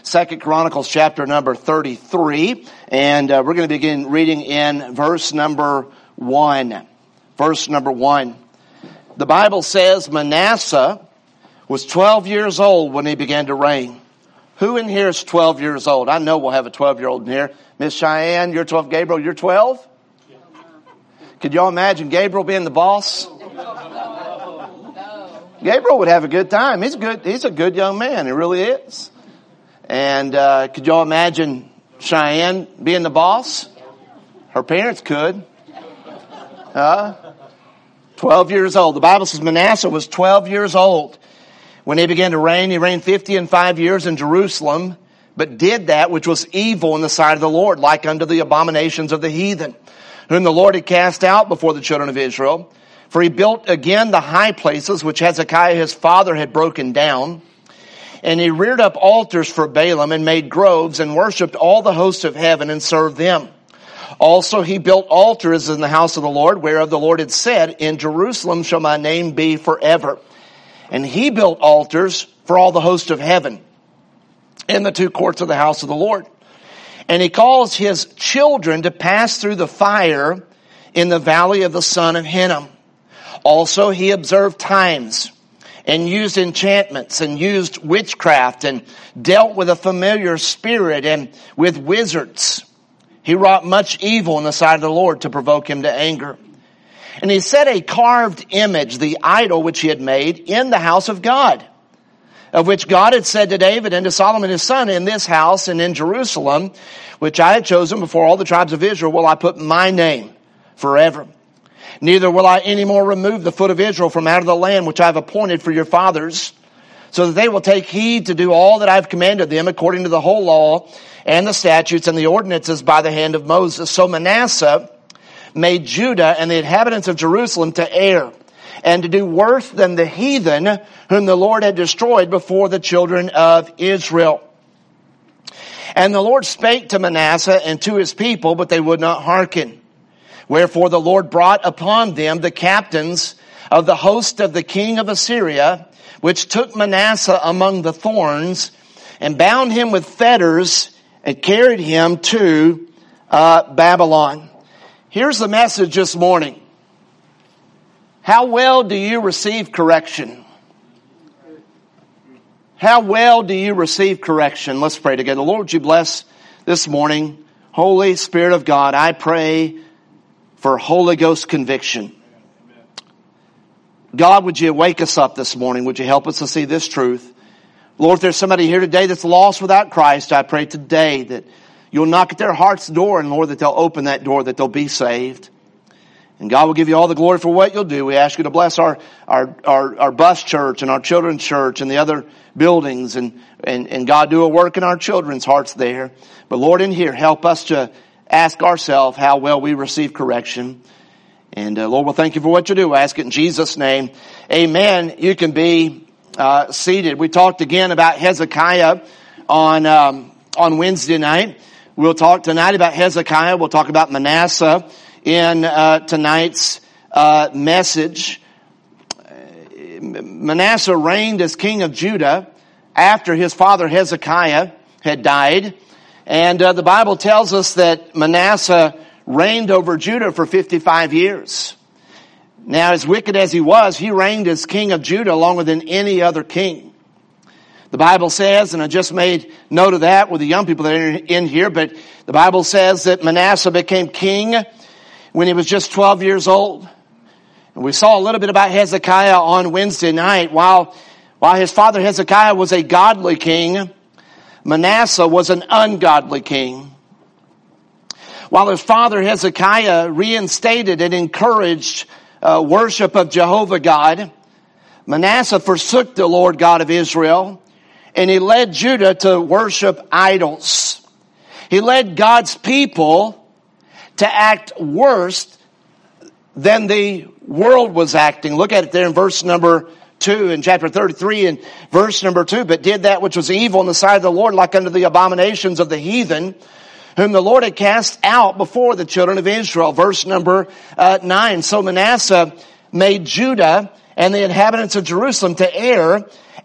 2 Chronicles chapter number 33. And we're going to begin reading in verse number 1. Verse number 1. The Bible says Manasseh was 12 years old when he began to reign. Who in here is 12 years old? I know we'll have a 12-year-old in here. Miss Cheyenne, you're 12. Gabriel, you're 12? Could y'all imagine Gabriel being the boss? Gabriel would have a good time. He's a good young man. He really is. And could y'all imagine Cheyenne being the boss? Her parents could. 12 years old. The Bible says Manasseh was 12 years old when he began to reign. He reigned 50 years in Jerusalem, but did that which was evil in the sight of the Lord, like unto the abominations of the heathen, whom the Lord had cast out before the children of Israel. For he built again the high places which Hezekiah his father had broken down. And he reared up altars for Baalim and made groves and worshipped all the hosts of heaven and served them. Also he built altars in the house of the Lord, whereof the Lord had said, in Jerusalem shall my name be forever. And he built altars for all the hosts of heaven in the two courts of the house of the Lord. And he caused his children to pass through the fire in the valley of the son of Hinnom. Also he observed times and used enchantments and used witchcraft and dealt with a familiar spirit and with wizards. He wrought much evil in the sight of the Lord to provoke him to anger. And he set a carved image, the idol which he had made, in the house of God, of which God had said to David and to Solomon his son, in this house and in Jerusalem, which I had chosen before all the tribes of Israel, will I put my name forever. Neither will I any more remove the foot of Israel from out of the land which I have appointed for your fathers, so that they will take heed to do all that I have commanded them according to the whole law and the statutes and the ordinances by the hand of Moses. So Manasseh made Judah and the inhabitants of Jerusalem to err, and to do worse than the heathen whom the Lord had destroyed before the children of Israel. And the Lord spake to Manasseh and to his people, but they would not hearken. Wherefore the Lord brought upon them the captains of the host of the king of Assyria, which took Manasseh among the thorns, and bound him with fetters, and carried him to Babylon. Here's the message this morning. How well do you receive correction? How well do you receive correction? Let's pray together. Lord, would you bless this morning? Holy Spirit of God, I pray for Holy Ghost conviction. God, would you wake us up this morning? Would you help us to see this truth? Lord, if there's somebody here today that's lost without Christ, I pray today that you'll knock at their heart's door, and Lord, that they'll open that door, that they'll be saved. And God will give you all the glory for what you'll do. We ask you to bless our bus church and our children's church and the other buildings, and God, do a work in our children's hearts there. But Lord, in here, help us to ask ourselves how well we receive correction. And Lord, we'll thank you for what you do. I ask it in Jesus' name. Amen. You can be seated. We talked again about Hezekiah on Wednesday night. We'll talk tonight about Hezekiah. We'll talk about Manasseh in tonight's message. Manasseh reigned as king of Judah after his father Hezekiah had died. And the Bible tells us that Manasseh reigned over Judah for 55 years. Now, as wicked as he was, he reigned as king of Judah longer than any other king. The Bible says, and I just made note of that with the young people that are in here, but the Bible says that Manasseh became king when he was just 12 years old. And we saw a little bit about Hezekiah on Wednesday night. While his father Hezekiah was a godly king, Manasseh was an ungodly king. While his father Hezekiah reinstated and encouraged worship of Jehovah God, Manasseh forsook the Lord God of Israel, and he led Judah to worship idols. He led God's people to act worse than the world was acting. Look at it there in verse number 2 in chapter 33 and verse number 2. But did that which was evil in the sight of the Lord, like unto the abominations of the heathen, whom the Lord had cast out before the children of Israel. Verse number 9. So Manasseh made Judah and the inhabitants of Jerusalem to err,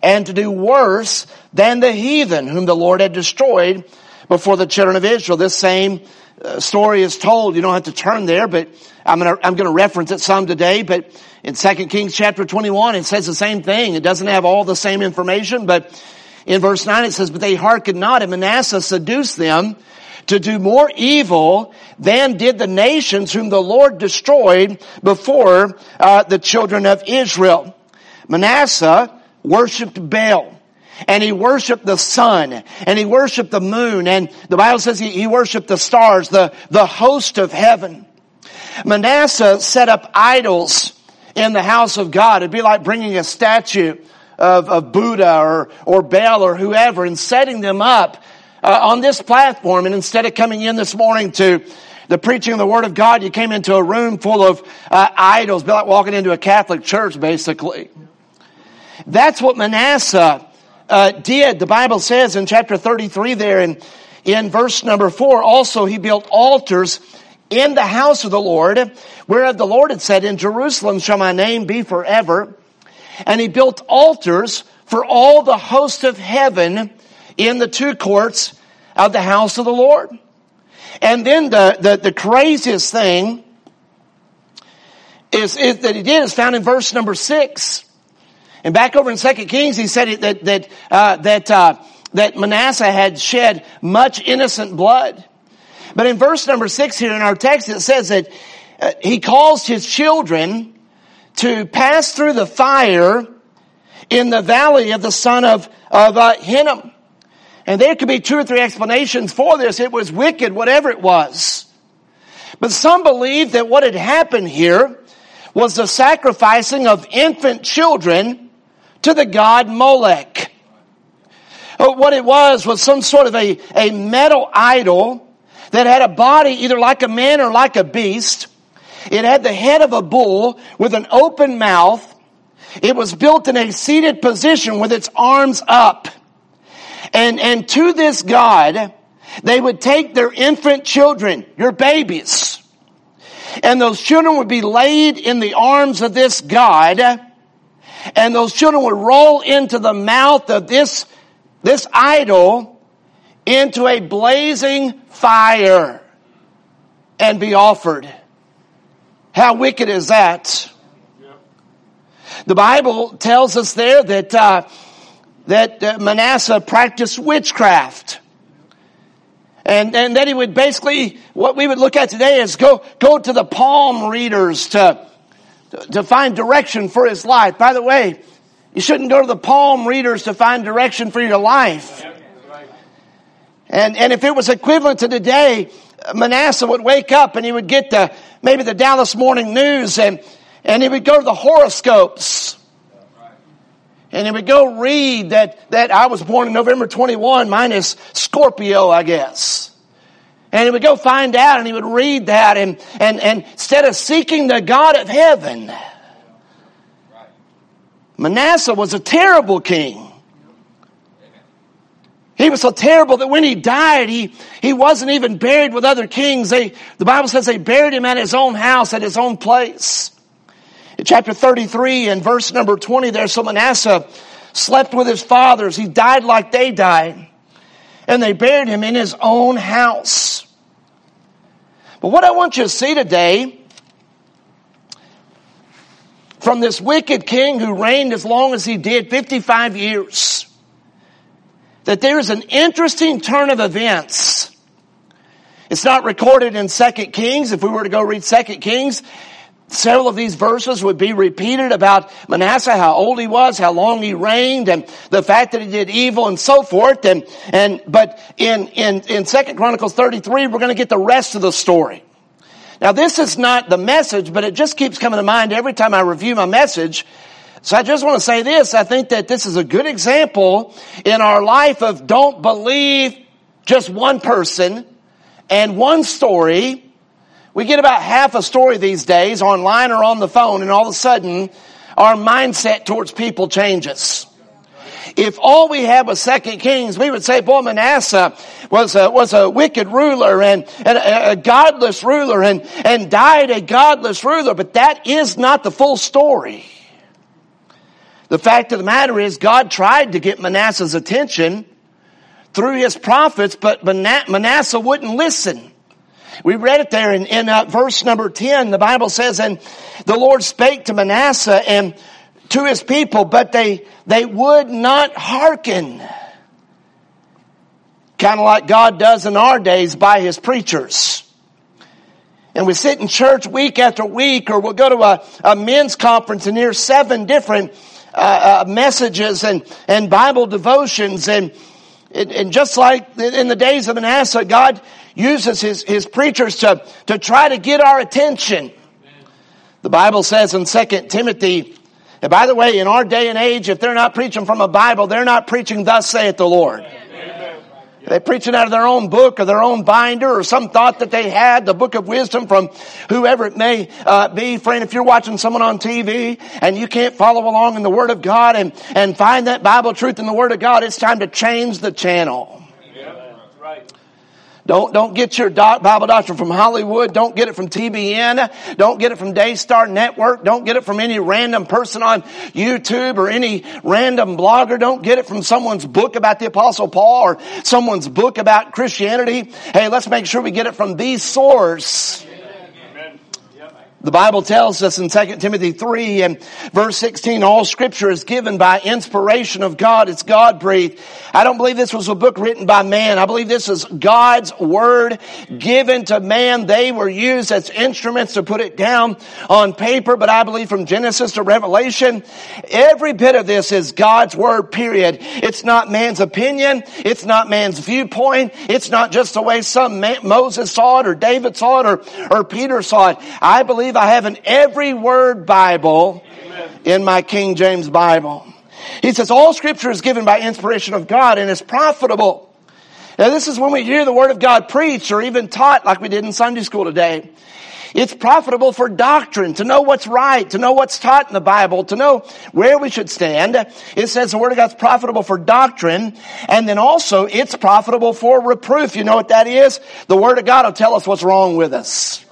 and to do worse than the heathen whom the Lord had destroyed before the children of Israel. This same story is told. You don't have to turn there, but I'm going to reference it some today. But in 2 Kings chapter 21, it says the same thing. It doesn't have all the same information, but in verse 9 it says, "But they hearkened not, and Manasseh seduced them to do more evil than did the nations whom the Lord destroyed before the children of Israel." Manasseh worshipped Baal, and he worshipped the sun, and he worshipped the moon, and the Bible says he worshipped the stars, the host of heaven. Manasseh set up idols in the house of God. It'd be like bringing a statue of Buddha or Baal or whoever and setting them up on this platform. And instead of coming in this morning to the preaching of the Word of God, you came into a room full of idols. It'd be like walking into a Catholic church, basically. That's what Manasseh did. The Bible says in chapter 33 there in verse number 4, "Also he built altars in the house of the Lord, whereof the Lord had said, In Jerusalem shall my name be forever. And he built altars for all the host of heaven in the two courts of the house of the Lord." And then the craziest thing is that he did is found in verse number 6. And back over in 2 Kings, he said that Manasseh had shed much innocent blood. But in verse number 6 here in our text, it says that he caused his children to pass through the fire in the valley of the son of Hinnom. And there could be 2 or 3 explanations for this. It was wicked, whatever it was. But some believe that what had happened here was the sacrificing of infant children to the god Molech. What it was some sort of a metal idol that had a body either like a man or like a beast. It had the head of a bull with an open mouth. It was built in a seated position with its arms up. And to this god, they would take their infant children, your babies, and those children would be laid in the arms of this god, and those children would roll into the mouth of this idol into a blazing fire and be offered. How wicked is that? The Bible tells us there that Manasseh practiced witchcraft. And that he would basically, what we would look at today is go to the palm readers to find direction for his life. By the way, you shouldn't go to the palm readers to find direction for your life. And if it was equivalent to today, Manasseh would wake up and he would get maybe the Dallas Morning News and he would go to the horoscopes. And he would go read that I was born in November 21, mine is Scorpio, I guess. And he would go find out and he would read that and instead of seeking the God of heaven, Manasseh was a terrible king. He was so terrible that when he died, he wasn't even buried with other kings. The Bible says they buried him at his own house, at his own place. In chapter 33 and verse number 20 there, so Manasseh slept with his fathers. He died like they died. And they buried him in his own house. But what I want you to see today, from this wicked king who reigned as long as he did, 55 years, that there is an interesting turn of events. It's not recorded in 2 Kings. If we were to go read 2 Kings, several of these verses would be repeated about Manasseh, how old he was, how long he reigned, and the fact that he did evil and so forth. But in 2 Chronicles 33, we're going to get the rest of the story. Now, this is not the message, but it just keeps coming to mind every time I review my message. So I just want to say this. I think that this is a good example in our life of don't believe just one person and one story. We get about half a story these days online or on the phone, and all of a sudden our mindset towards people changes. If all we had was 2 Kings, we would say, boy, Manasseh was a wicked ruler and a godless ruler and died a godless ruler. But that is not the full story. The fact of the matter is God tried to get Manasseh's attention through his prophets, but Manasseh wouldn't listen. We read it there in verse number 10. The Bible says, and the Lord spake to Manasseh and to his people, but they would not hearken. Kind of like God does in our days by his preachers. And we sit in church week after week, or we'll go to a men's conference and hear 7 different messages and Bible devotions. And just like in the days of Manasseh, God uses his preachers to try to get our attention. The Bible says in 2 Timothy, and by the way, in our day and age, if they're not preaching from a Bible, they're not preaching thus saith the Lord. They're preaching out of their own book or their own binder or some thought that they had, the book of wisdom from whoever it may be. Friend, if you're watching someone on TV and you can't follow along in the Word of God and find that Bible truth in the Word of God, it's time to change the channel. Don't get your Bible doctrine from Hollywood. Don't get it from TBN. Don't get it from Daystar Network. Don't get it from any random person on YouTube or any random blogger. Don't get it from someone's book about the Apostle Paul or someone's book about Christianity. Hey, let's make sure we get it from the source. The Bible tells us in 2 Timothy 3 and verse 16, all Scripture is given by inspiration of God. It's God-breathed. I don't believe this was a book written by man. I believe this is God's Word given to man. They were used as instruments to put it down on paper, but I believe from Genesis to Revelation, every bit of this is God's Word, period. It's not man's opinion. It's not man's viewpoint. It's not just the way Moses saw it or David saw it or Peter saw it. I believe I have an every word Bible in my King James Bible. He says all Scripture is given by inspiration of God and is profitable. Now this is when we hear the Word of God preached or even taught like we did in Sunday school today. It's profitable for doctrine, to know what's right, to know what's taught in the Bible, to know where we should stand. It says the Word of God's profitable for doctrine, and then also it's profitable for reproof. You know what that is? The Word of God will tell us what's wrong with us.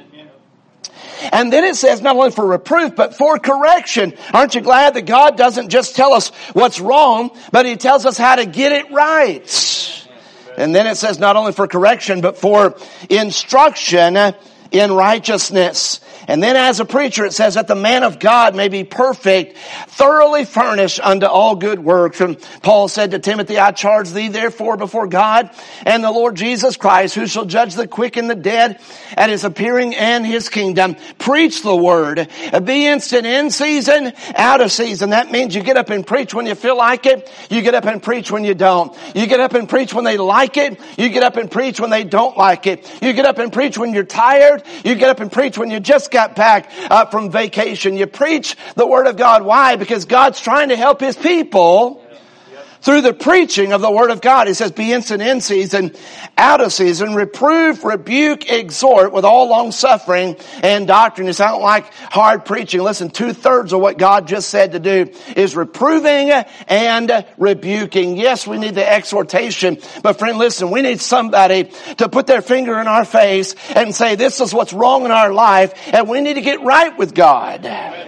And then it says not only for reproof, but for correction. Aren't you glad that God doesn't just tell us what's wrong, but He tells us how to get it right? And then it says not only for correction, but for instruction in righteousness. And then as a preacher, it says that the man of God may be perfect, thoroughly furnished unto all good works. And Paul said to Timothy, I charge thee therefore before God and the Lord Jesus Christ, who shall judge the quick and the dead at His appearing and His kingdom. Preach the word. Be instant in season, out of season. That means you get up and preach when you feel like it. You get up and preach when you don't. You get up and preach when they like it. You get up and preach when they don't like it. You get up and preach when you're tired. You get up and preach when you just got back from vacation. You preach the Word of God. Why? Because God's trying to help His people through the preaching of the Word of God. He says, be instant in season, out of season, reprove, rebuke, exhort with all long suffering and doctrine. You sound like hard preaching. Listen, 2/3 of what God just said to do is reproving and rebuking. Yes, we need the exhortation, but friend, listen, we need somebody to put their finger in our face and say, this is what's wrong in our life, and we need to get right with God. Amen.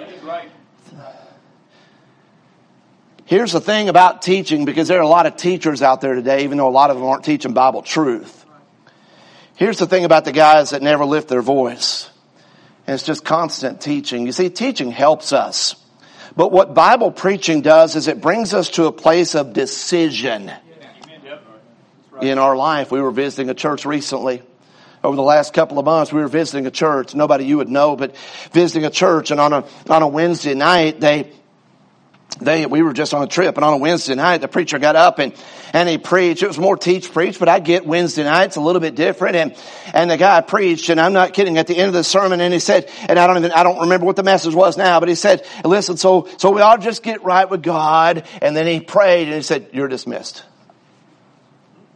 Here's the thing about teaching, because there are a lot of teachers out there today, even though a lot of them aren't teaching Bible truth. Here's the thing about the guys that never lift their voice. And it's just constant teaching. You see, teaching helps us. But what Bible preaching does is it brings us to a place of decision in our life. We were visiting a church recently. Over the last couple of months, we were visiting a church. Nobody you would know, but visiting a church. And on a Wednesday night, we were just on a trip, and on a Wednesday night, the preacher got up and he preached. It was more teach preach, but I get Wednesday nights a little bit different. And the guy preached, and I'm not kidding, at the end of the sermon, and he said, and I don't remember what the message was now, but he said, listen, so we all just get right with God. And then he prayed and he said, you're dismissed.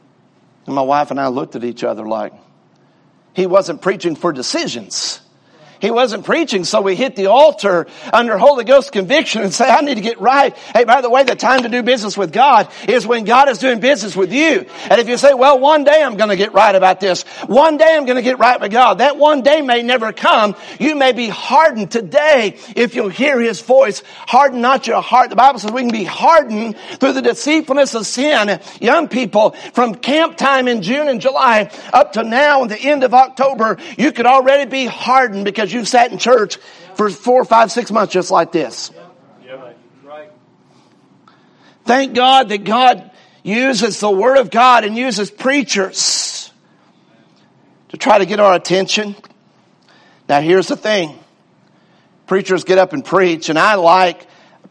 And my wife and I looked at each other like, he wasn't preaching for decisions. He wasn't preaching, so we hit the altar under Holy Ghost conviction and say, I need to get right. Hey, by the way, the time to do business with God is when God is doing business with you. And if you say, well, one day I'm going to get right about this. One day I'm going to get right with God. That one day may never come. You may be hardened today if you'll hear His voice. Harden not your heart. The Bible says we can be hardened through the deceitfulness of sin. Young people, from camp time in June and July up to now and the end of October, you could already be hardened because you've sat in church for 4, 5, 6 months just like this. Thank God that God uses the Word of God and uses preachers to try to get our attention. Now here's the thing. Preachers get up and preach, and I like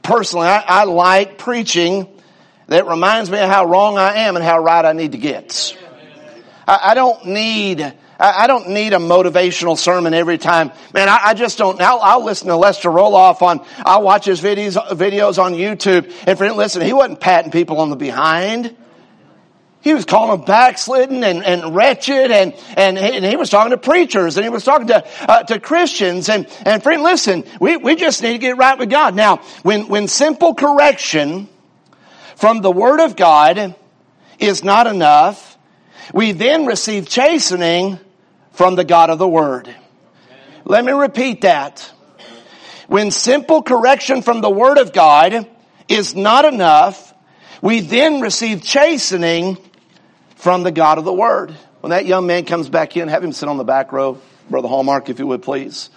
preaching that reminds me of how wrong I am and how right I need to get. I don't need a motivational sermon every time. Man, I just don't. I'll listen to Lester Roloff I'll watch his videos on YouTube. And friend, listen, he wasn't patting people on the behind. He was calling them backslidden and wretched, and he was talking to preachers, and he was talking to Christians. And friend, listen, we just need to get right with God. Now, when simple correction from the Word of God is not enough, we then receive chastening from the God of the Word. Let me repeat that. When simple correction from the Word of God is not enough, we then receive chastening from the God of the Word. When that young man comes back in, have him sit on the back row, Brother Hallmark, if you would please.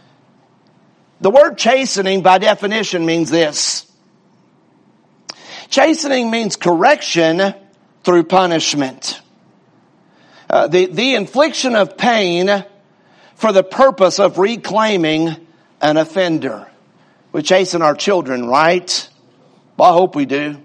The word chastening by definition means this. Chastening means correction through punishment. The infliction of pain for the purpose of reclaiming an offender. We chasten our children, right? Well, I hope we do.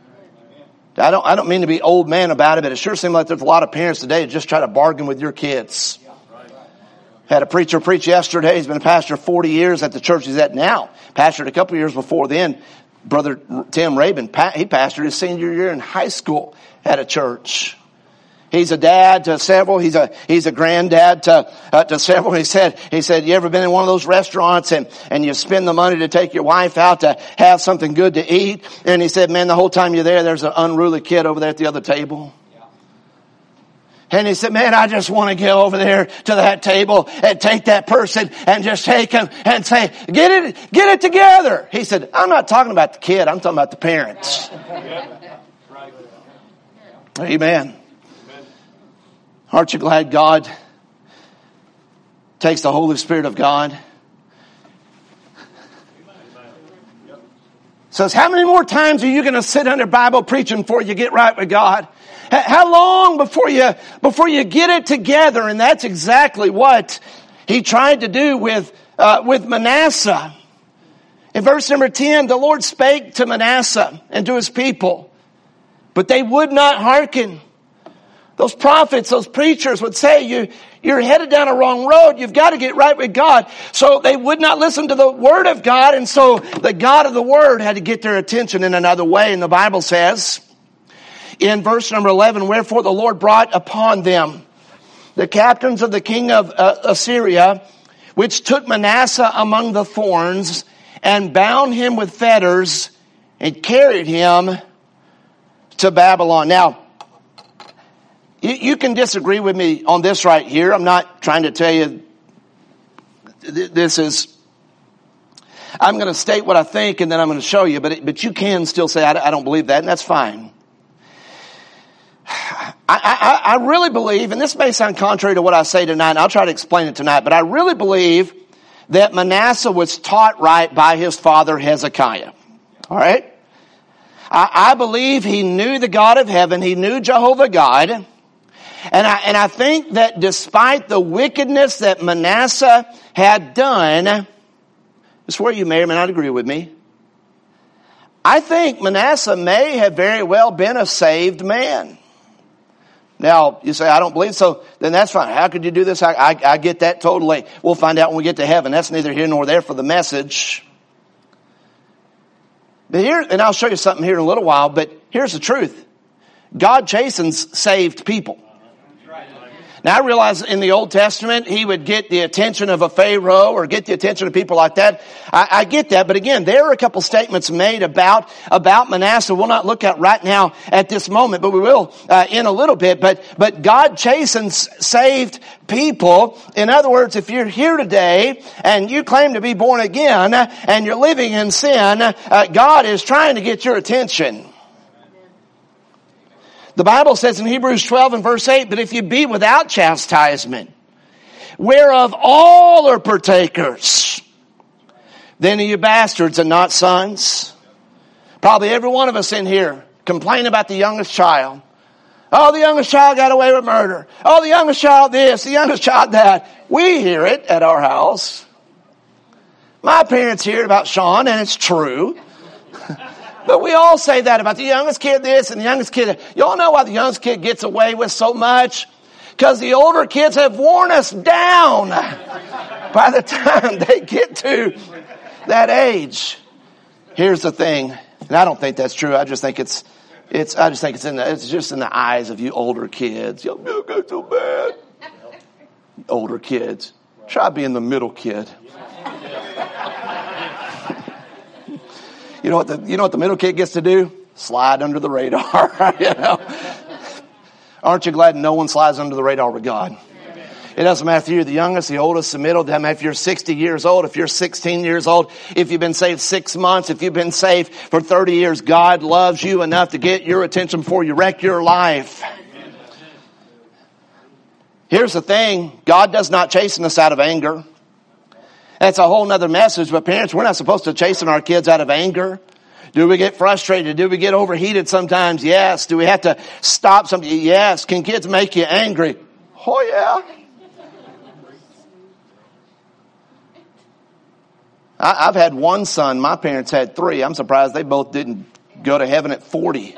I don't mean to be old man about it, but it sure seems like there's a lot of parents today that just try to bargain with your kids. Had a preacher preach yesterday. He's been a pastor 40 years at the church he's at now. Pastored a couple of years before then. Brother Tim Rabin, he pastored his senior year in high school at a church. He's a dad to several. He's a granddad to several. He said, you ever been in one of those restaurants and you spend the money to take your wife out to have something good to eat? And he said, man, the whole time you're there's an unruly kid over there at the other table. And he said, man, I just want to get over there to that table and take that person and just take him and say, get it together. He said, I'm not talking about the kid. I'm talking about the parents. Amen. Aren't you glad God takes the Holy Spirit of God? Says, how many more times are you going to sit under Bible preaching before you get right with God? How long before you get it together? And that's exactly what he tried to do with Manasseh. In verse number 10, the Lord spake to Manasseh and to his people, but they would not hearken. Those prophets, those preachers would say, you're headed down a wrong road. You've got to get right with God. So they would not listen to the Word of God. And so the God of the Word had to get their attention in another way. And the Bible says in verse number 11, wherefore the Lord brought upon them the captains of the king of Assyria, which took Manasseh among the thorns and bound him with fetters and carried him to Babylon. Now, you can disagree with me on this right here. I'm not trying to tell you this is, I'm going to state what I think and then I'm going to show you, but you can still say I don't believe that, and that's fine. I really believe, and this may sound contrary to what I say tonight, and I'll try to explain it tonight, but I really believe that Manasseh was taught right by his father Hezekiah. All right? I believe he knew the God of heaven. He knew Jehovah God. And I think that despite the wickedness that Manasseh had done, this is where you may or may not agree with me. I think Manasseh may have very well been a saved man. Now, you say, I don't believe so, then that's fine. How could you do this? I get that totally. We'll find out when we get to heaven. That's neither here nor there for the message. But here, and I'll show you something here in a little while, but here's the truth. God chastens saved people. Now I realize in the Old Testament, he would get the attention of a Pharaoh or get the attention of people like that. I get that. But again, there are a couple statements made about Manasseh we'll not look at right now at this moment, but we will in a little bit. But God chastens saved people. In other words, if you're here today and you claim to be born again and you're living in sin, God is trying to get your attention. The Bible says in Hebrews 12 and verse 8, but if you be without chastisement, whereof all are partakers, then are you bastards and not sons. Probably every one of us in here complain about the youngest child. Oh, the youngest child got away with murder. Oh, the youngest child this, the youngest child that. We hear it at our house. My parents hear it about Sean, and it's true. But we all say that about the youngest kid this and the youngest kid that. You all know why the youngest kid gets away with so much? Because the older kids have worn us down by the time they get to that age. Here's the thing, and I don't think that's true. I just think it's just in the eyes of you older kids. You'll go so bad. Older kids. Try being the middle kid. You know what the middle kid gets to do? Slide under the radar. You know? Aren't you glad no one slides under the radar with God? It doesn't matter if you're the youngest, the oldest, the middle. It doesn't matter if you're 60 years old, if you're 16 years old, if you've been saved 6 months, if you've been saved for 30 years. God loves you enough to get your attention before you wreck your life. Here's the thing. God does not chasten us out of anger. That's a whole nother message. But parents, we're not supposed to chasten our kids out of anger. Do we get frustrated? Do we get overheated sometimes? Yes. Do we have to stop something? Yes. Can kids make you angry? Oh yeah. I've had one son. My parents had 3. I'm surprised they both didn't go to heaven at 40.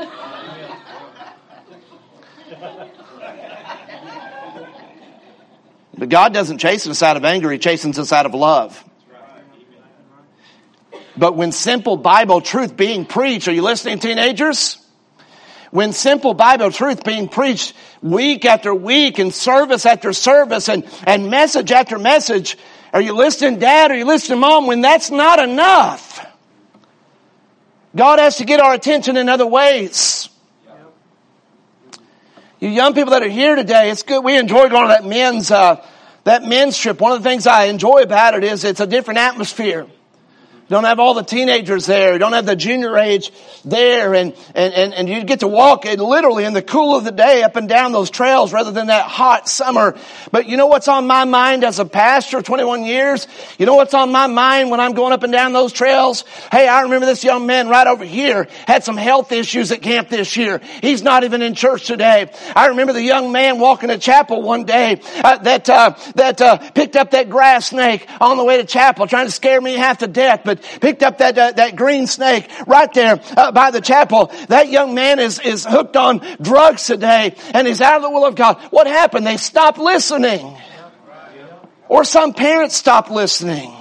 But God doesn't chasten us out of anger. He chastens us out of love. But when simple Bible truth being preached, are you listening, teenagers? When simple Bible truth being preached week after week and service after service and message after message, are you listening, Dad? Are you listening, Mom? When that's not enough, God has to get our attention in other ways. You young people that are here today, it's good. We enjoy going to that men's trip. One of the things I enjoy about it is it's a different atmosphere. You don't have all the teenagers there. You don't have the junior age there. And you get to walk literally in the cool of the day up and down those trails rather than that hot summer. But you know what's on my mind as a pastor of 21 years? You know what's on my mind when I'm going up and down those trails? Hey, I remember this young man right over here had some health issues at camp this year. He's not even in church today. I remember the young man walking to chapel one day that picked up that grass snake on the way to chapel trying to scare me half to death. But picked up that green snake right there by the chapel. That young man is hooked on drugs today and he's out of the will of God. What happened? They stopped listening. Or some parents stopped listening.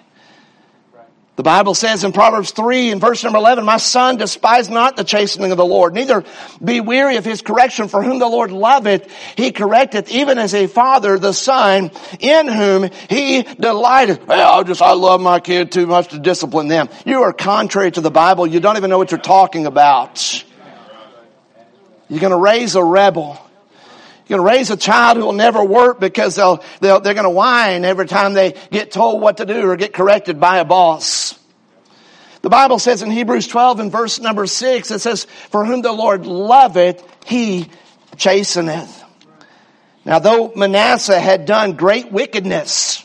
The Bible says in Proverbs 3 and verse number 11, my son, despise not the chastening of the Lord, neither be weary of his correction, for whom the Lord loveth, he correcteth, even as a father the son, in whom he delighteth. Well, I love my kid too much to discipline them. You are contrary to the Bible. You don't even know what you're talking about. You're going to raise a rebel. You're going to raise a child who will never work because they're going to whine every time they get told what to do or get corrected by a boss. The Bible says in Hebrews 12 and verse number 6, it says, for whom the Lord loveth, he chasteneth. Now, though Manasseh had done great wickedness,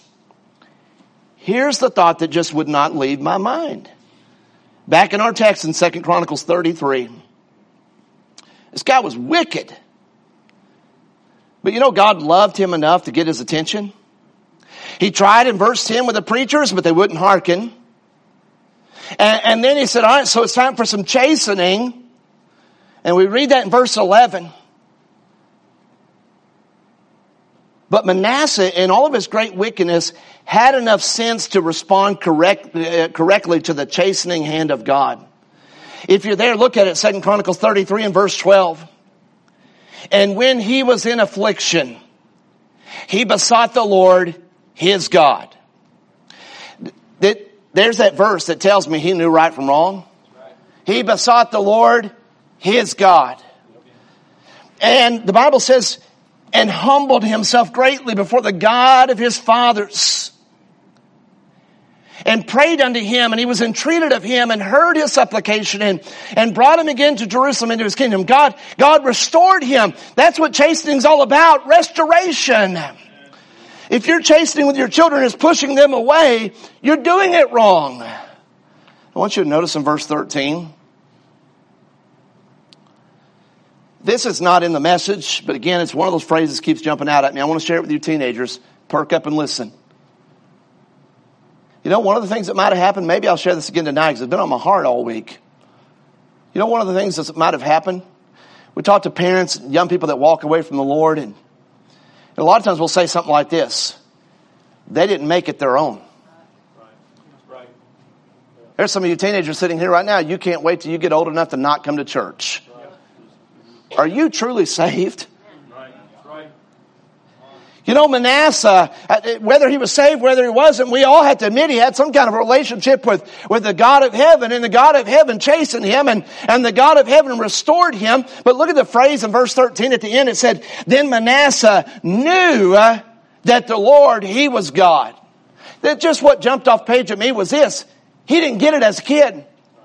here's the thought that just would not leave my mind. Back in our text in 2 Chronicles 33, this guy was wicked. But you know, God loved him enough to get his attention. He tried in verse 10 with the preachers, but they wouldn't hearken. And then he said, all right, so it's time for some chastening. And we read that in verse 11. But Manasseh, in all of his great wickedness, had enough sense to respond correctly to the chastening hand of God. If you're there, look at it, 2 Chronicles 33 and verse 12. And when he was in affliction, He besought the Lord, his God. There's that verse that tells me he knew right from wrong. He besought the Lord, his God. And the Bible says, and humbled himself greatly before the God of his fathers. And prayed unto him, and he was entreated of him, and heard his supplication, and brought him again to Jerusalem into his kingdom. God restored him. That's what chastening's all about, restoration. If you're chastening with your children is pushing them away, you're doing it wrong. I want you to notice in verse 13. This is not in the message, but again, it's one of those phrases that keeps jumping out at me. I want to share it with you teenagers. Perk up and listen. You know, one of the things that might have happened, maybe I'll share this again tonight because it's been on my heart all week. You know, one of the things that might have happened, we talk to parents, young people that walk away from the Lord, and a lot of times we'll say something like this: they didn't make it their own. Right. There's some of you teenagers sitting here right now, you can't wait till you get old enough to not come to church. Are you truly saved? You know, Manasseh, whether he was saved, whether he wasn't, we all had to admit he had some kind of relationship with the God of heaven, and the God of heaven chastened him, and the God of heaven restored him. But look at the phrase in verse 13 at the end. It said, then Manasseh knew that the Lord, he was God. That just what jumped off page at me was this: he didn't get it as a kid.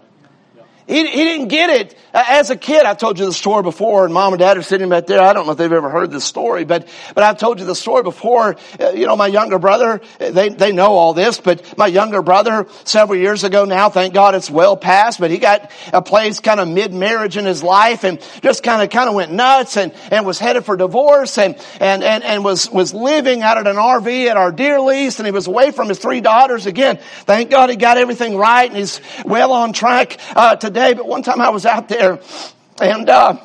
He didn't get it as a kid. I've told you the story before, and Mom and Dad are sitting back there. I don't know if they've ever heard this story, but I've told you the story before. You know, my younger brother, they know all this, but my younger brother, several years ago now, thank God it's well past, but he got a place kind of mid-marriage in his life and just kind of went nuts and was headed for divorce and was living out at an RV at our deer lease, and he was away from his 3 daughters. Again, thank God he got everything right and he's well on track today. But one time I was out there, and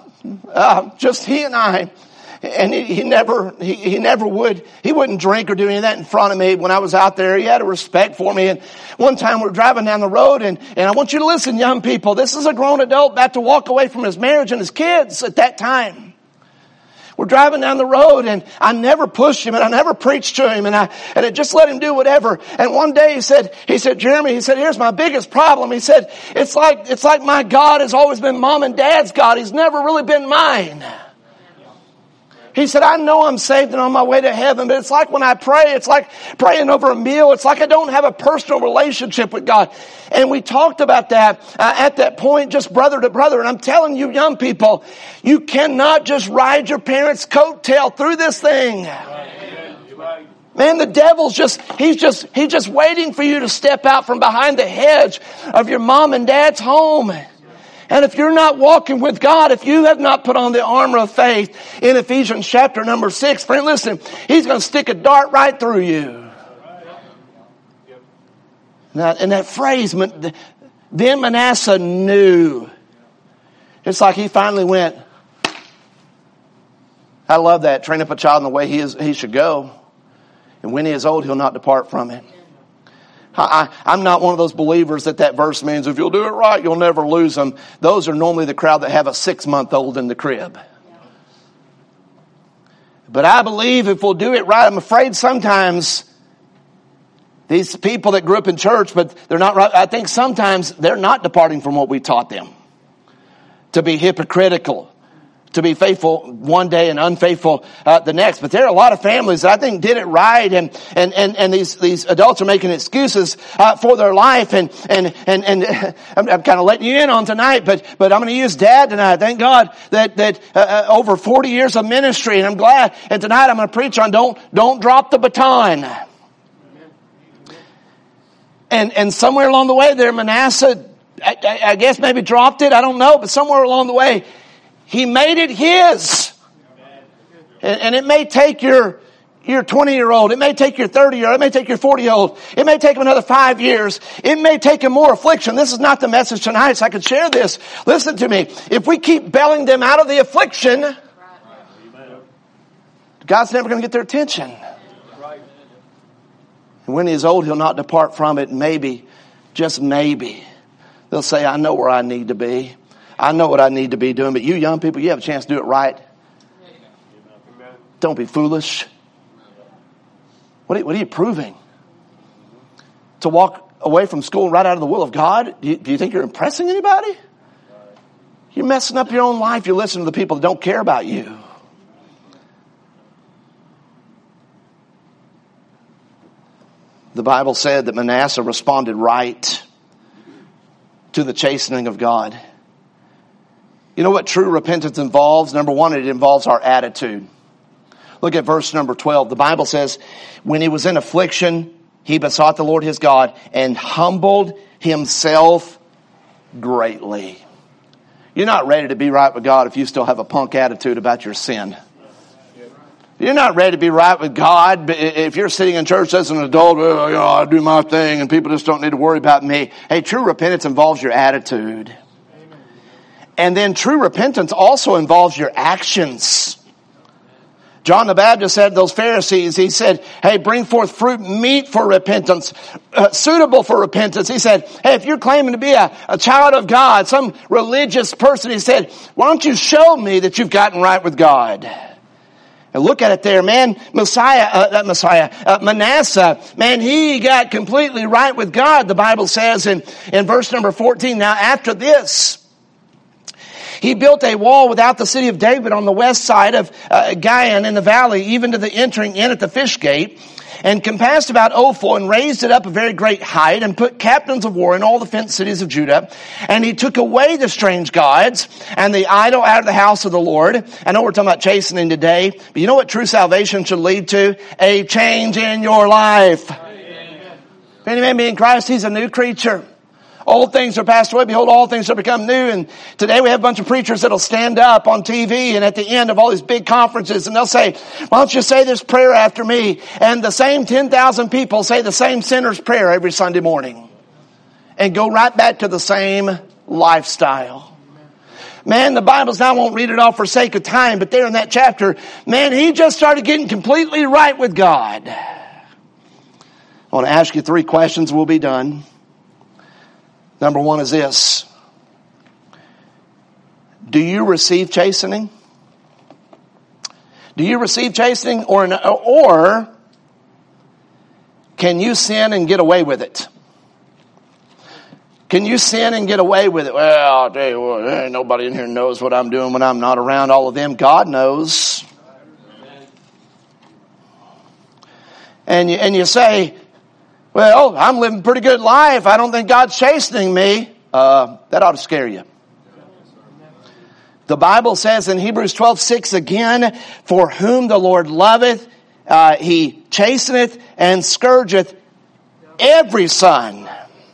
just he and I, and he wouldn't drink or do any of that in front of me. When I was out there, he had a respect for me. And one time we're driving down the road, and I want you to listen, young people. This is a grown adult about to walk away from his marriage and his kids at that time. We're driving down the road, and I never pushed him, and I never preached to him, and I just let him do whatever. And one day he said, Jeremy, he said, here's my biggest problem. He said, it's like my God has always been Mom and Dad's God. He's never really been mine. He said, I know I'm saved and on my way to heaven, but it's like when I pray, it's like praying over a meal. It's like I don't have a personal relationship with God. And we talked about that at that point, just brother to brother. And I'm telling you, young people, you cannot just ride your parents' coattail through this thing. Man, the devil's he's just waiting for you to step out from behind the hedge of your mom and dad's home. And if you're not walking with God, if you have not put on the armor of faith in Ephesians chapter number 6, friend, listen, he's going to stick a dart right through you. And that phrase, then Manasseh knew. It's like he finally went, I love that. Train up a child in the way he should go. And when he is old, he'll not depart from it. I'm not one of those believers that verse means if you'll do it right, you'll never lose them. Those are normally the crowd that have a 6-month-old in the crib. But I believe if we'll do it right, I'm afraid sometimes these people that grew up in church, but they're not right, I think sometimes they're not departing from what we taught them. To be hypocritical. To be faithful one day and unfaithful the next. But there are a lot of families that I think did it right, and these adults are making excuses for their life, and I'm kind of letting you in on tonight, but I'm going to use Dad tonight. Thank God that over 40 years of ministry, and I'm glad. And tonight I'm going to preach on don't drop the baton. And somewhere along the way there, Manasseh, I guess maybe dropped it. I don't know, but somewhere along the way, he made it his. And it may take your 20-year-old. It may take your 30-year-old. It may take your 40-year-old. It may take him another 5 years. It may take him more affliction. This is not the message tonight, so I could share this. Listen to me. If we keep bailing them out of the affliction, God's never going to get their attention. And when he is old, he'll not depart from it. Maybe, just maybe, they'll say, I know where I need to be. I know what I need to be doing, but you young people, you have a chance to do it right. Don't be foolish. What are you proving? To walk away from school right out of the will of God? Do you think you're impressing anybody? You're messing up your own life. You're listening to the people that don't care about you. The Bible said that Manasseh responded right to the chastening of God. You know what true repentance involves? Number one, it involves our attitude. Look at verse number 12. The Bible says, when he was in affliction, he besought the Lord his God and humbled himself greatly. You're not ready to be right with God if you still have a punk attitude about your sin. You're not ready to be right with God if you're sitting in church as an adult, I do my thing and people just don't need to worry about me. Hey, true repentance involves your attitude. Amen. And then true repentance also involves your actions. John the Baptist said to those Pharisees, he said, hey, bring forth fruit meet for repentance, suitable for repentance. He said, hey, if you're claiming to be a child of God, some religious person, he said, why don't you show me that you've gotten right with God? And look at it there, man. Manasseh, man, he got completely right with God, the Bible says in verse number 14. Now after this, he built a wall without the city of David on the west side of Gihon in the valley, even to the entering in at the fish gate, and compassed about Ophel and raised it up a very great height and put captains of war in all the fenced cities of Judah. And he took away the strange gods and the idol out of the house of the Lord. I know we're talking about chastening today, but you know what true salvation should lead to? A change in your life. Amen. If any man be in Christ, he's a new creature. Old things are passed away. Behold, all things are become new. And today we have a bunch of preachers that'll stand up on TV and at the end of all these big conferences and they'll say, why don't you say this prayer after me? And the same 10,000 people say the same sinner's prayer every Sunday morning and go right back to the same lifestyle. Man, the Bible's now, I won't read it all for sake of time, but there in that chapter, man, he just started getting completely right with God. I want to ask you 3 questions. We'll be done. Number 1 is this. Do you receive chastening? Do you receive chastening or can you sin and get away with it? Can you sin and get away with it? Well, I'll tell you what, ain't nobody in here knows what I'm doing when I'm not around all of them. God knows. And you say, well, I'm living a pretty good life. I don't think God's chastening me. That ought to scare you. The Bible says in Hebrews 12:6 again, for whom the Lord loveth, he chasteneth and scourgeth every son.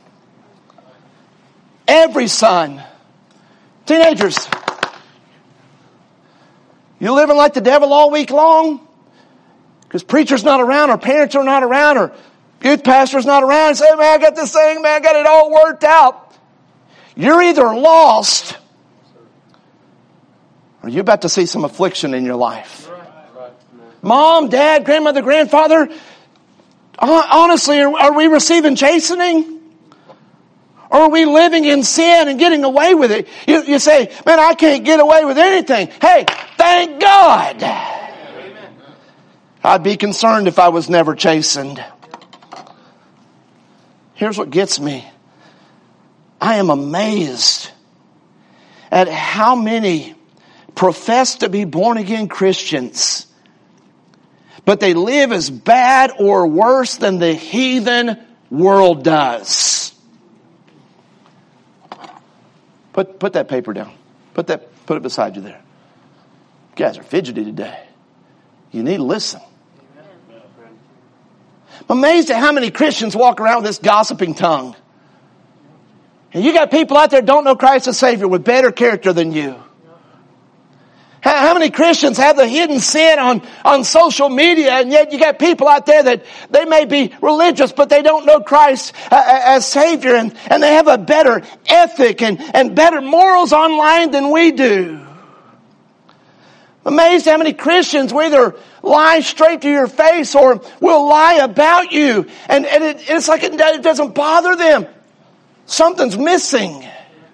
Every son. Teenagers, you living like the devil all week long? Because preacher's not around or parents are not around or youth pastor's not around and say, man, I got this thing, man, I got it all worked out. You're either lost or you're about to see some affliction in your life. Mom, dad, grandmother, grandfather, honestly, are we receiving chastening? Or are we living in sin and getting away with it? You say, man, I can't get away with anything. Hey, thank God. Amen. I'd be concerned if I was never chastened. Here's what gets me. I am amazed at how many profess to be born again Christians, but they live as bad or worse than the heathen world does. Put that paper down. Put it beside you there. You guys are fidgety today. You need to listen. I'm amazed at how many Christians walk around with this gossiping tongue. And you got people out there who don't know Christ as Savior with better character than you. How many Christians have the hidden sin on social media, and yet you got people out there that they may be religious, but they don't know Christ as Savior, and they have a better ethic and better morals online than we do. I'm amazed how many Christians will either lie straight to your face or will lie about you, and it's like it doesn't bother them. Something's missing.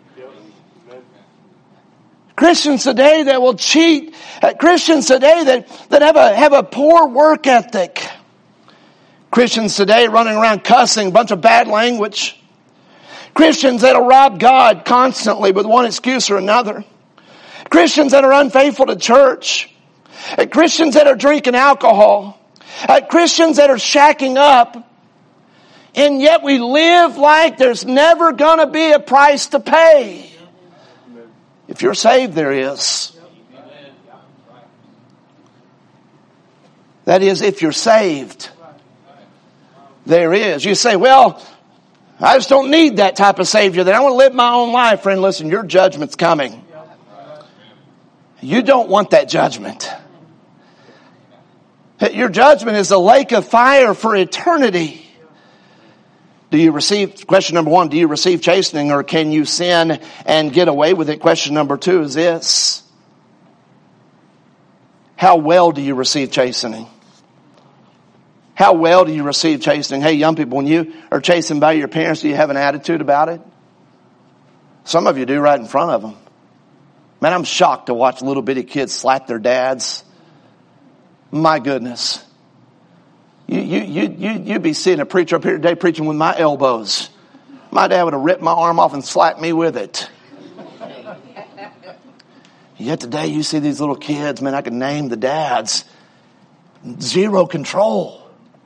Christians today that will cheat. Christians today that have a poor work ethic. Christians today running around cussing, a bunch of bad language. Christians that'll rob God constantly with one excuse or another. Christians that are unfaithful to church. Christians that are drinking alcohol. Christians that are shacking up. And yet we live like there's never going to be a price to pay. If you're saved, there is. That is, if you're saved, there is. You say, well, I just don't need that type of Savior. Then I want to live my own life. Friend, listen, your judgment's coming. You don't want that judgment. Your judgment is a lake of fire for eternity. Question number 1, do you receive chastening, or can you sin and get away with it? Question number 2 is this: how well do you receive chastening? How well do you receive chastening? Hey, young people, when you are chastened by your parents, do you have an attitude about it? Some of you do, right in front of them. Man, I'm shocked to watch little bitty kids slap their dads. My goodness. You'd be seeing a preacher up here today preaching with my elbows. My dad would have ripped my arm off and slapped me with it. Yet today you see these little kids, man, I can name the dads. Zero control.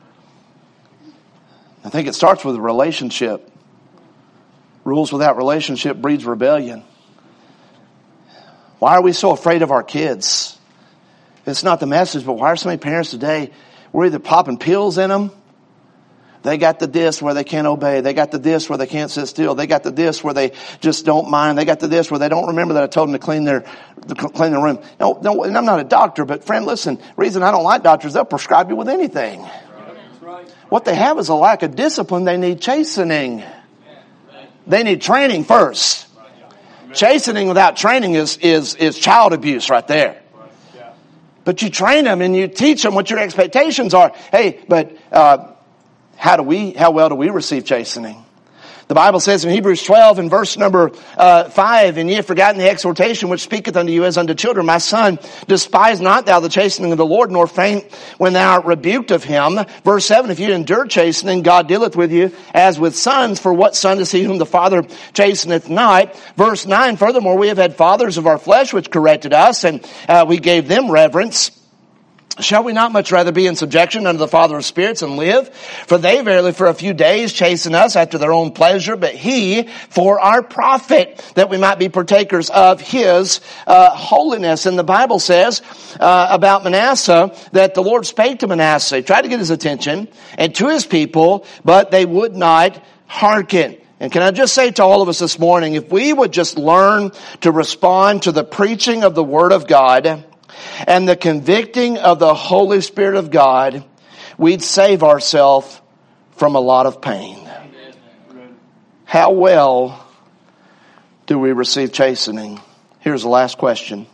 I think it starts with a relationship. Rules without relationship breeds rebellion. Why are we so afraid of our kids? It's not the message, but why are so many parents today, we're either popping pills in them. They got the this where they can't obey. They got the this where they can't sit still. They got the this where they just don't mind. They got the this where they don't remember that I told them to clean their room. No, and I'm not a doctor, but friend, listen, the reason I don't like doctors, they'll prescribe you with anything. What they have is a lack of discipline. They need chastening. They need training first. Chastening without training is child abuse right there. But you train them and you teach them what your expectations are. Hey, but how well do we receive chastening? The Bible says in Hebrews 12 in verse number 5, and ye have forgotten the exhortation which speaketh unto you as unto children. My son, despise not thou the chastening of the Lord, nor faint when thou art rebuked of him. Verse 7, if you endure chastening, God dealeth with you as with sons. For what son is he whom the Father chasteneth not? Verse 9, furthermore, we have had fathers of our flesh which corrected us, and we gave them reverence. Shall we not much rather be in subjection unto the Father of spirits and live? For they verily for a few days chasten us after their own pleasure, but he for our profit, that we might be partakers of his holiness. And the Bible says about Manasseh that the Lord spake to Manasseh. He tried to get his attention and to his people, but they would not hearken. And can I just say to all of us this morning, if we would just learn to respond to the preaching of the Word of God and the convicting of the Holy Spirit of God, we'd save ourselves from a lot of pain. How well do we receive chastening? Here's the last question.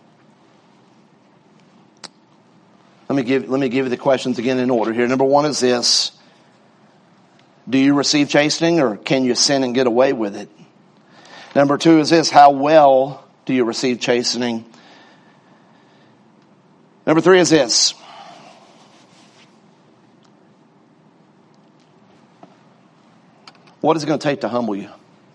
Let me give you the questions again in order here. Number 1 is this: do you receive chastening, or can you sin and get away with it? Number 2 is this: how well do you receive chastening? Number 3 is this: what is it going to take to humble you?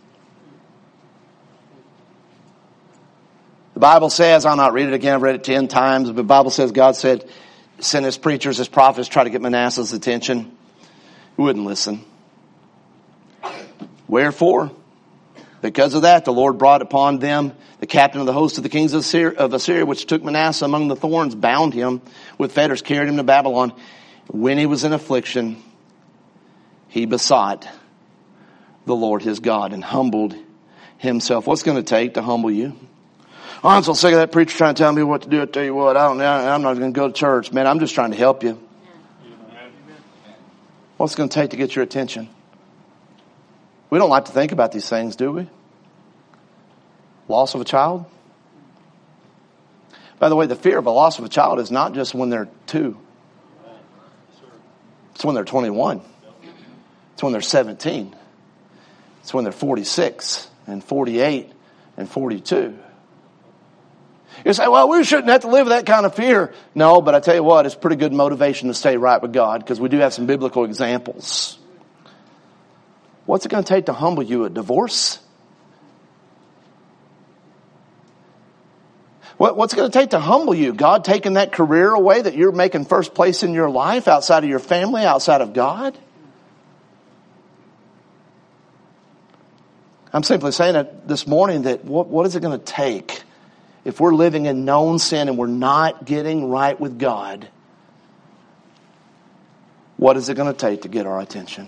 The Bible says, I'll not read it again, I've read it 10 times, but the Bible says God said, send his preachers, his prophets, try to get Manasseh's attention. He wouldn't listen. Wherefore? Because of that, the Lord brought upon them the captain of the host of the kings of Assyria, which took Manasseh among the thorns, bound him with fetters, carried him to Babylon. When he was in affliction, he besought the Lord his God and humbled himself. What's going to take to humble you? I'm so sick of that preacher trying to tell me what to do. I tell you what, I'm not going to go to church. Man, I'm just trying to help you. What's it going to take to get your attention? We don't like to think about these things, do we? Loss of a child? By the way, the fear of a loss of a child is not just when they're 2. It's when they're 21. It's when they're 17. It's when they're 46 and 48 and 42. You say, well, we shouldn't have to live with that kind of fear. No, but I tell you what, it's pretty good motivation to stay right with God because we do have some biblical examples. What's it going to take to humble you? A divorce? What's it going to take to humble you? God taking that career away that you're making first place in your life outside of your family, outside of God? I'm simply saying that this morning that what is it going to take if we're living in known sin and we're not getting right with God? What is it going to take to get our attention?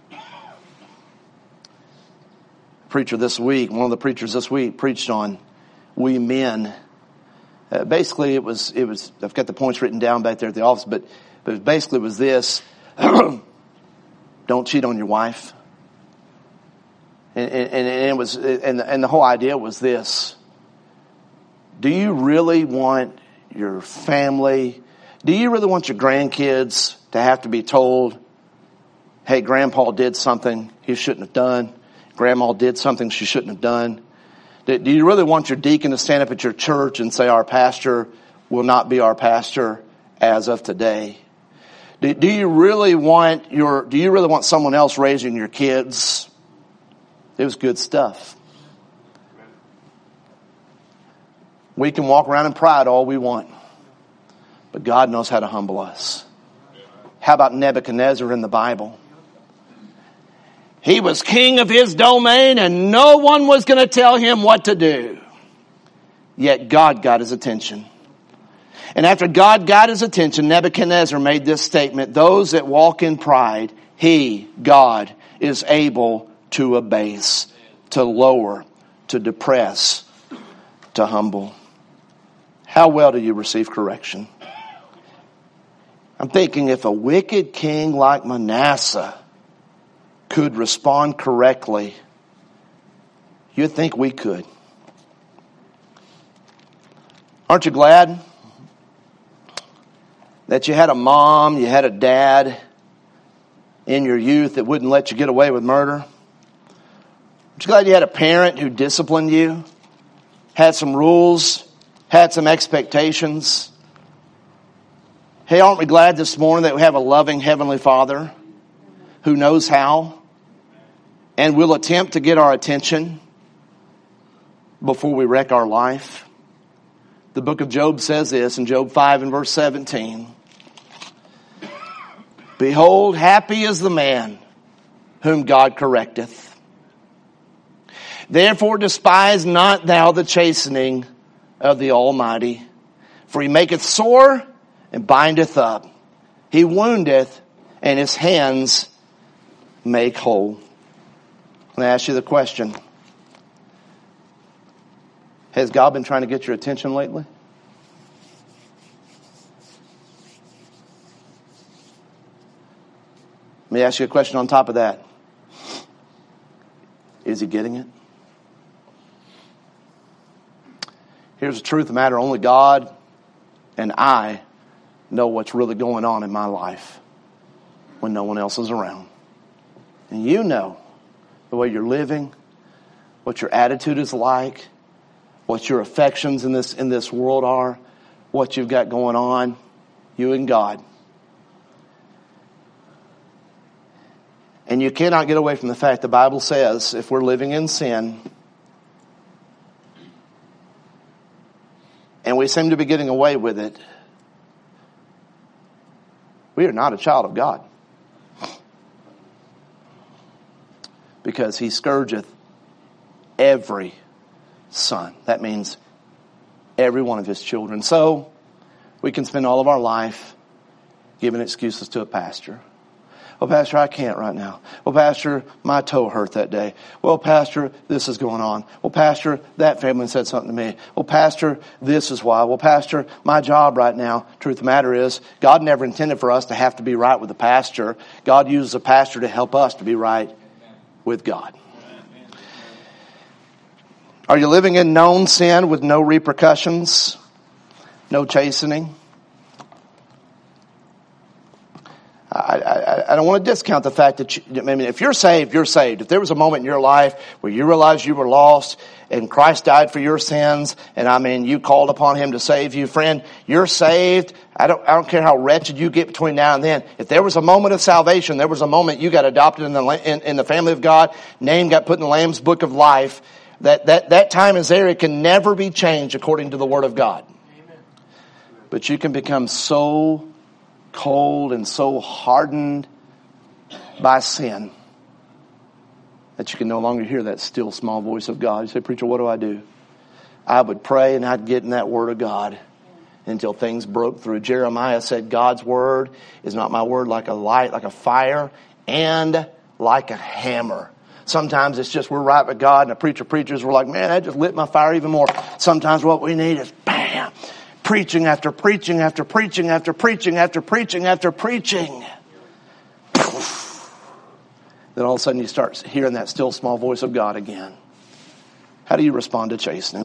One of the preachers this week preached on we men. Basically, it was. I've got the points written down back there at the office, but basically it was this: don't cheat on your wife. And it was, and the whole idea was this: do you really want your family? Do you really want your grandkids to have to be told, "Hey, Grandpa did something he shouldn't have done. Grandma did something she shouldn't have done"? Do you really want your deacon to stand up at your church and say, our pastor will not be our pastor as of today? Do you really want someone else raising your kids? It was good stuff. We can walk around in pride all we want, but God knows how to humble us. How about Nebuchadnezzar in the Bible? He was king of his domain and no one was going to tell him what to do. Yet God got his attention. And after God got his attention, Nebuchadnezzar made this statement: those that walk in pride, he, God, is able to abase, to lower, to depress, to humble. How well do you receive correction? I'm thinking if a wicked king like Manasseh could respond correctly, you'd think we could. Aren't you glad that you had a mom, you had a dad in your youth that wouldn't let you get away with murder? Aren't you glad you had a parent who disciplined you, had some rules, had some expectations? Hey, aren't we glad this morning that we have a loving Heavenly Father who knows how and will attempt to get our attention before we wreck our life? The book of Job says this in Job 5 and verse 17. Behold, happy is the man whom God correcteth. Therefore despise not thou the chastening of the Almighty, for he maketh sore and bindeth up. He woundeth and his hands make whole. I'm going to ask you the question. Has God been trying to get your attention lately? Let me ask you a question on top of that. Is he getting it? Here's the truth of the matter. Only God and I know what's really going on in my life when no one else is around. And you know the way you're living, what your attitude is like, what your affections in this world are, what you've got going on, you and God. And you cannot get away from the fact the Bible says if we're living in sin and we seem to be getting away with it, we are not a child of God. Because he scourgeth every son. That means every one of his children. So we can spend all of our life giving excuses to a pastor. Well, Pastor, I can't right now. Well, Pastor, my toe hurt that day. Well, Pastor, this is going on. Well, Pastor, that family said something to me. Well, Pastor, this is why. Well, Pastor, my job right now. Truth of the matter is, God never intended for us to have to be right with the pastor. God uses a pastor to help us to be right with God. Are you living in known sin with no repercussions, no chastening? I don't want to discount the fact that if you're saved, you're saved. If there was a moment in your life where you realized you were lost and Christ died for your sins, and you called upon Him to save you, friend, you're saved. I don't care how wretched you get between now and then. If there was a moment of salvation, there was a moment you got adopted in the family of God, name got put in the Lamb's Book of Life, that time is there. It can never be changed according to the Word of God. Amen. But you can become so cold and so hardened by sin that you can no longer hear that still small voice of God. You say, preacher, what do I do? I would pray and I'd get in that Word of God until things broke through. Jeremiah said, God's Word is not my word like a light, like a fire, and like a hammer. Sometimes it's just we're right with God, and the preachers were like, man, that just lit my fire even more. Sometimes what we need is bam, preaching after preaching after preaching after preaching after preaching after preaching. Then all of a sudden you start hearing that still small voice of God again. How do you respond to chastening?